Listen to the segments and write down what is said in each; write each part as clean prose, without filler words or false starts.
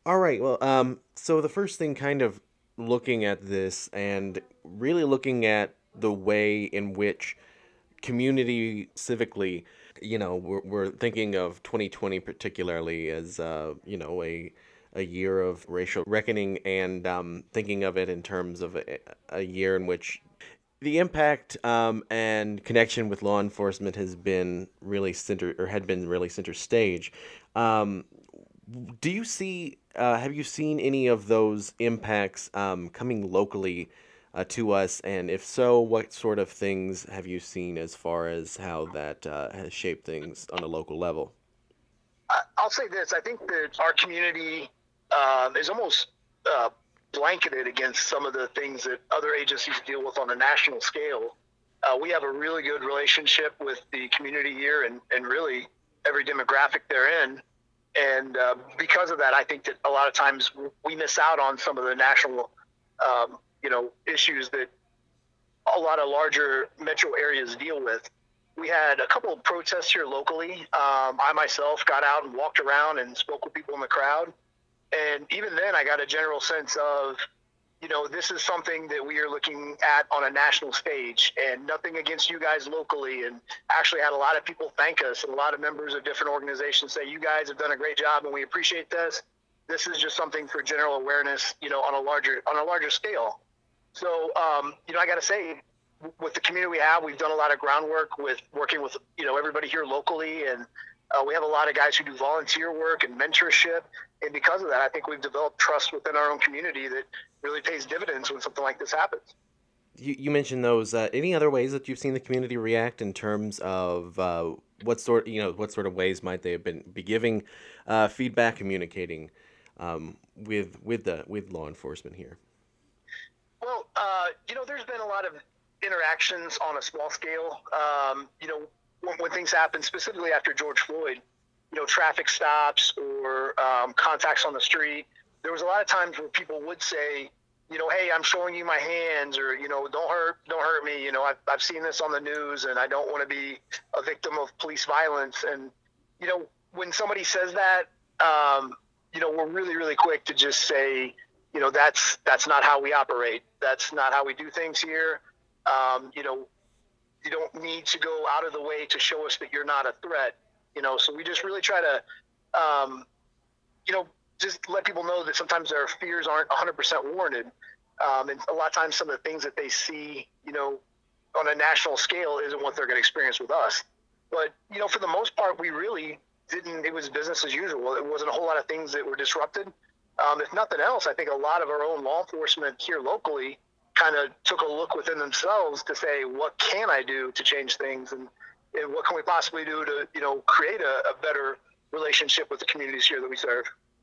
All right. Well, so the first thing, kind of looking at this and really looking at the way in which community civically, we're thinking of 2020 particularly as, a year of racial reckoning, and thinking of it in terms of a year in which the impact and connection with law enforcement has been really center or had been really center stage. Um, do you see? Have you seen any of those impacts coming locally to us? And if so, what sort of things have you seen as far as how that has shaped things on a local level? I'll say this: I think that our community is almost uh, blanketed against some of the things that other agencies deal with on a national scale. We have a really good relationship with the community here, and really every demographic they're in. And because of that, I think that a lot of times we miss out on some of the national, issues that a lot of larger metro areas deal with. We had a couple of protests here locally. I myself got out and walked around and spoke with people in the crowd. And even then, I got a general sense of, this is something that we are looking at on a national stage, and nothing against you guys locally. And actually had a lot of people thank us, and a lot of members of different organizations say, you guys have done a great job and we appreciate this. This is just something for general awareness, on a larger scale. So, I got to say, with the community we have, we've done a lot of groundwork with working with everybody here locally, and we have a lot of guys who do volunteer work and mentorship. And because of that, I think we've developed trust within our own community that really pays dividends when something like this happens. You mentioned those. Any other ways that you've seen the community react in terms of what sort of ways might they have been be giving feedback, communicating with law enforcement here? Well, there's been a lot of interactions on a small scale. When things happen, specifically after George Floyd, traffic stops or contacts on the street, there was a lot of times where people would say, hey, I'm showing you my hands, or don't hurt me. I've seen this on the news, and I don't want to be a victim of police violence. And when somebody says that, we're really, really quick to just say, that's not how we operate. That's not how we do things here. You don't need to go out of the way to show us that you're not a threat. So we just really try to, just let people know that sometimes their fears aren't 100% warranted. And a lot of times some of the things that they see, on a national scale isn't what they're going to experience with us. But, for the most part, we really didn't, it was business as usual. It wasn't a whole lot of things that were disrupted. If nothing else, I think a lot of our own law enforcement here locally kind of took a look within themselves to say, what can I do to change things? And what can we possibly do to, create a better relationship with the communities here that we serve?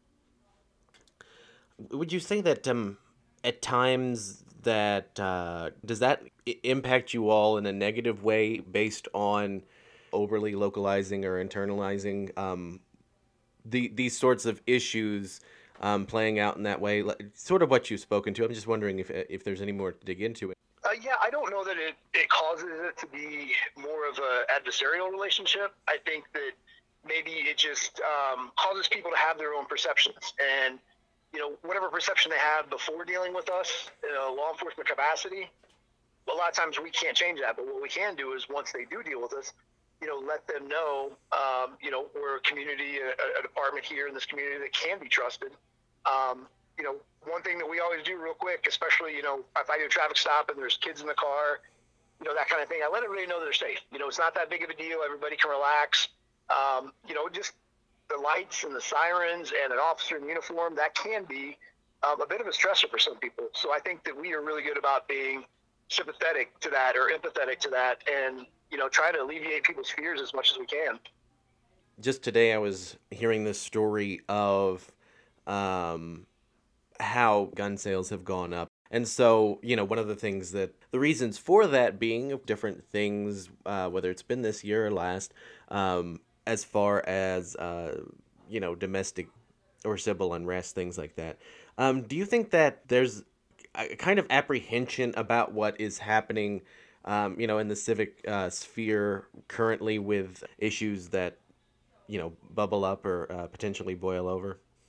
Would you say that at times that does that impact you all in a negative way based on overly localizing or internalizing these sorts of issues playing out in that way? Sort of what you've spoken to. I'm just wondering if there's any more to dig into it. Yeah, I don't know that it causes it to be more of a adversarial relationship. I think that maybe it just causes people to have their own perceptions, and whatever perception they have before dealing with us in a law enforcement capacity, a lot of times we can't change that. But what we can do is once they do deal with us, let them know, we're a community, a department here in this community that can be trusted. Um, One thing that we always do real quick, especially, if I do a traffic stop and there's kids in the car, that kind of thing, I let everybody know they're safe. It's not that big of a deal. Everybody can relax. Just the lights and the sirens and an officer in uniform, that can be a bit of a stressor for some people. So I think that we are really good about being sympathetic to that or empathetic to that, and, try to alleviate people's fears as much as we can. Just today, I was hearing this story of um, how gun sales have gone up. And so, one of the things that the reasons for that being different things, whether it's been this year or last, as far as, domestic or civil unrest, things like that. Do you think that there's a kind of apprehension about what is happening, in the civic sphere currently with issues that, bubble up or potentially boil over?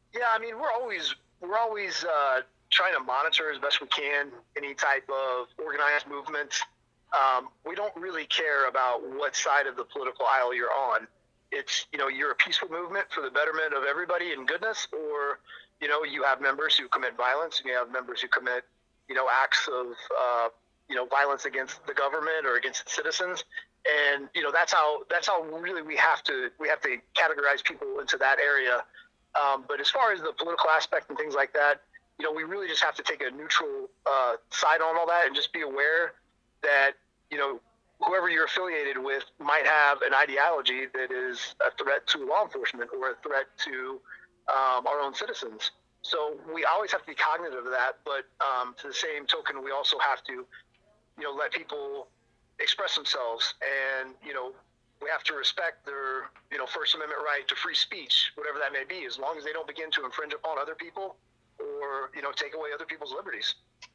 Yeah, I mean, we're always trying to monitor as best we can any type of organized movements. We don't really care about what side of the political aisle you're on. It's, you're a peaceful movement for the betterment of everybody and goodness, or you have members who commit violence, and you have members who commit acts of violence against the government or against citizens. And that's how really we have to categorize people into that area. But as far as the political aspect and things like that, we really just have to take a neutral side on all that and just be aware that, whoever you're affiliated with might have an ideology that is a threat to law enforcement or a threat to our own citizens. So we always have to be cognizant of that. But to the same token, we also have to, let people express themselves, and we have to respect their First Amendment right to free speech, whatever that may be, as long as they don't begin to infringe upon other people or take away other people's liberties.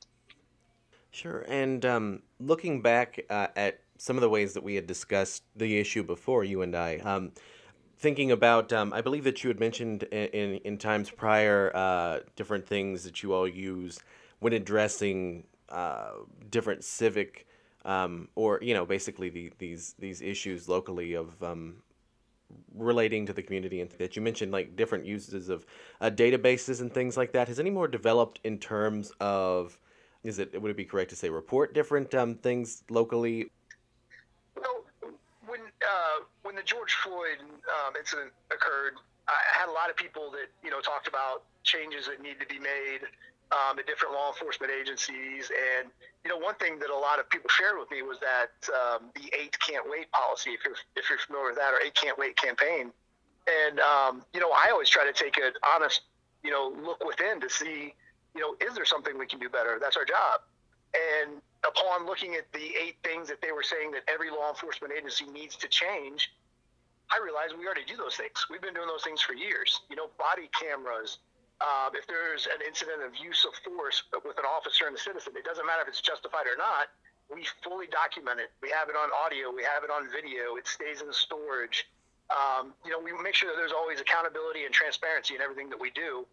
Sure. And looking back at some of the ways that we had discussed the issue before, you and I, thinking about, I believe that you had mentioned in times prior different things that you all use when addressing different civic or basically these issues locally of relating to the community, and that you mentioned like different uses of databases and things like that. Has any more developed in terms of, would it be correct to say report different things locally? Well, when the George Floyd incident occurred, I had a lot of people that talked about changes that need to be made at different law enforcement agencies. And one thing that a lot of people shared with me was that the 8 Can't Wait policy, if you're familiar with that, or 8 Can't Wait campaign. And I always try to take an honest look within to see is there something we can do better? That's our job. And upon looking at the 8 things that they were saying that every law enforcement agency needs to change, I realized we already do those things. We've been doing those things for years. Body cameras. If there's an incident of use of force with an officer and a citizen, it doesn't matter if it's justified or not. We fully document it. We have it on audio. We have it on video. It stays in storage. We make sure that there's always accountability and transparency in everything that we do.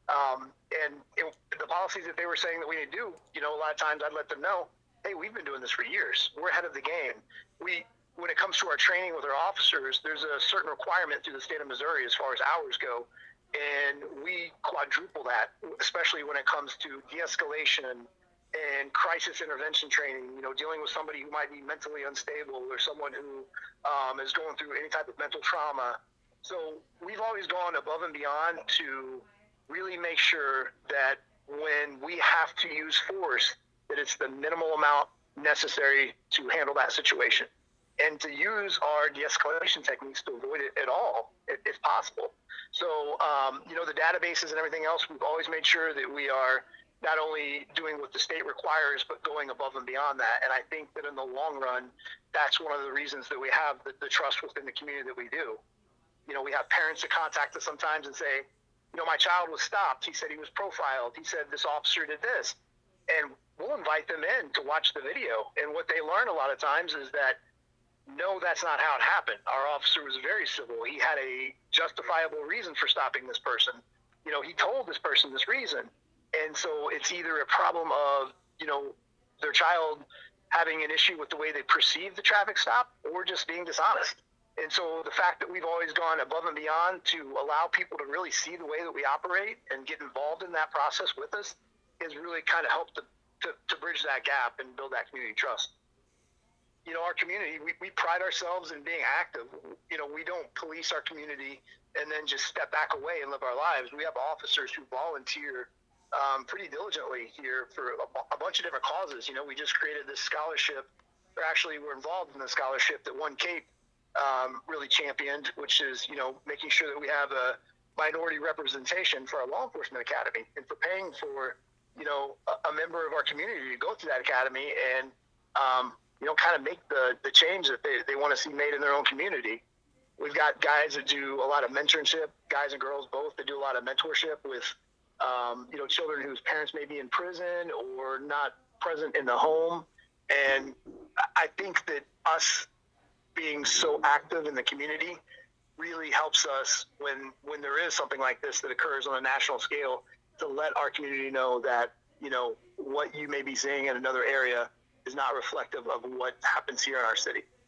The policies that they were saying that we need to do, a lot of times I'd let them know, hey, we've been doing this for years. We're ahead of the game. When it comes to our training with our officers, there's a certain requirement through the state of Missouri as far as hours go, and we quadruple that, especially when it comes to de-escalation and crisis intervention training, dealing with somebody who might be mentally unstable or someone who is going through any type of mental trauma. So we've always gone above and beyond to really make sure that when we have to use force, that it's the minimal amount necessary to handle that situation, and to use our de-escalation techniques to avoid it at all, if possible. So, the databases and everything else, we've always made sure that we are not only doing what the state requires, but going above and beyond that. And I think that in the long run, that's one of the reasons that we have the trust within the community that we do. We have parents that contact us sometimes and say, my child was stopped. He said he was profiled. He said this officer did this. And we'll invite them in to watch the video. And what they learn a lot of times is that, no, that's not how it happened. Our officer was very civil. He had a justifiable reason for stopping this person. He told this person this reason. And so it's either a problem of, their child having an issue with the way they perceive the traffic stop, or just being dishonest. And so the fact that we've always gone above and beyond to allow people to really see the way that we operate and get involved in that process with us has really kind of helped to bridge that gap and build that community trust. Our community, we pride ourselves in being active. We don't police our community and then just step back away and live our lives. We have officers who volunteer pretty diligently here for a bunch of different causes. We just created this scholarship, or actually we're involved in the scholarship that One Cape really championed, which is, making sure that we have a minority representation for our law enforcement academy, and for paying for, a member of our community to go through that academy and, kind of make the change that they want to see made in their own community. We've got guys that do a lot of mentorship, guys and girls both, that do a lot of mentorship with, children whose parents may be in prison or not present in the home. And I think that us being so active in the community really helps us when there is something like this that occurs on a national scale, to let our community know that, you know, what you may be seeing in another area is not reflective of what happens here in our city.